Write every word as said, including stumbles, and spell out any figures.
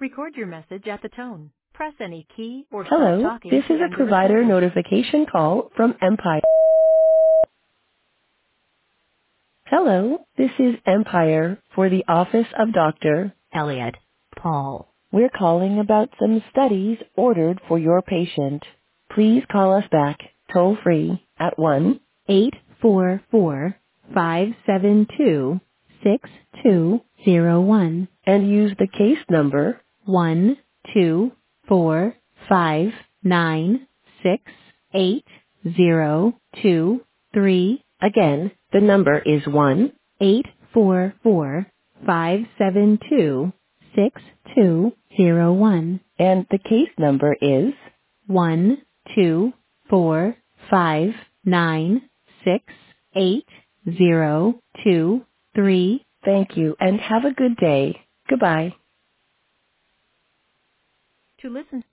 Record your message at the tone. Press any key or stop Hello, talking this to is a end the provider recording. notification call from Empire. Hello, this is Empire for the office of Doctor Elliot Paul. We're calling about some studies ordered for your patient. Please call us back toll free at one eight four four, five seven two, six two zero one and use the case number one two four five nine six eight zero two three. Again, the number is one eight four four five seven two six two zero one and the case number is one two four five nine six eight zero two three. Thank you and have a good day. Goodbye. To listen